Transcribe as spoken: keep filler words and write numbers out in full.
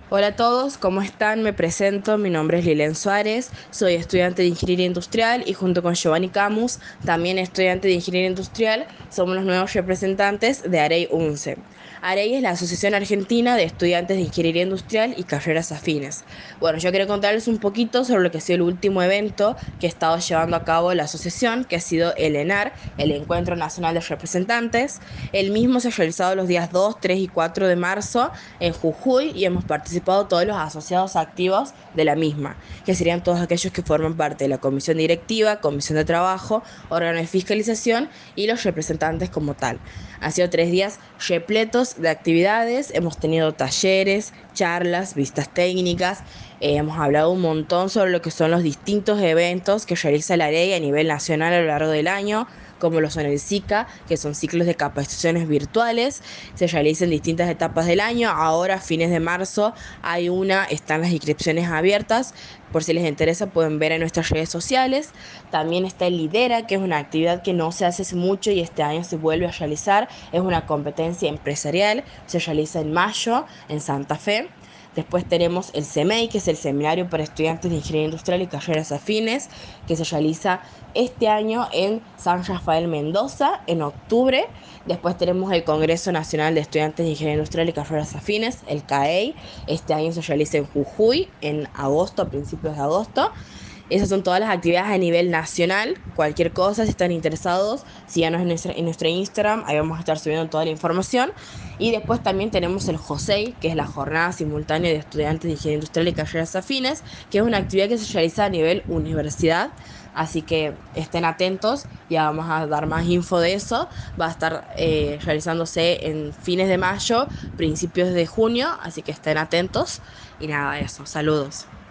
Hola a todos, ¿cómo están? Me presento, mi nombre es Lilen Suárez, soy estudiante de Ingeniería Industrial y junto con Giovanni Camus, también estudiante de Ingeniería Industrial, somos los nuevos representantes de AREI UNCE. AREI es la Asociación Argentina de Estudiantes de Ingeniería Industrial y Carreras Afines. Bueno, yo quiero contarles un poquito sobre lo que ha sido el último evento que ha estado llevando a cabo la asociación, que ha sido el ENAR, el Encuentro Nacional de Representantes. El mismo se ha realizado los días dos, tres y cuatro de marzo en Jujuy y hemos participado todos los asociados activos de la misma, que serían todos aquellos que forman parte de la comisión directiva, comisión de trabajo, órgano de fiscalización y los representantes como tal. Han sido tres días repletos de actividades, hemos tenido talleres, charlas, vistas técnicas, eh, hemos hablado un montón sobre lo que son los distintos eventos que realiza la AREI a nivel nacional a lo largo del año, como lo son el SICA, que son ciclos de capacitaciones virtuales, se realizan en distintas etapas del año. Ahora, a fines de marzo, hay una, están las inscripciones abiertas, por si les interesa pueden ver en nuestras redes sociales. También está el Lidera, que es una actividad que no se hace hace mucho y este año se vuelve a realizar, es una competencia empresarial, se realiza en mayo en Santa Fe. Después tenemos el SEMEI, que es el Seminario para Estudiantes de Ingeniería Industrial y Carreras Afines, que se realiza este año en San Rafael Mendoza, en octubre. Después tenemos el Congreso Nacional de Estudiantes de Ingeniería Industrial y Carreras Afines, el CAEI. Este año se realiza en Jujuy, en agosto, a principios de agosto. Esas son todas las actividades a nivel nacional. Cualquier cosa, si están interesados, síganos en nuestro, en nuestro Instagram, ahí vamos a estar subiendo toda la información. Y después también tenemos el JOSEI, que es la Jornada Simultánea de Estudiantes de Ingeniería Industrial y Carreras Afines, que es una actividad que se realiza a nivel universidad. Así que estén atentos, ya vamos a dar más info de eso. Va a estar eh, realizándose en fines de mayo, principios de junio, así que estén atentos. Y nada, eso, saludos.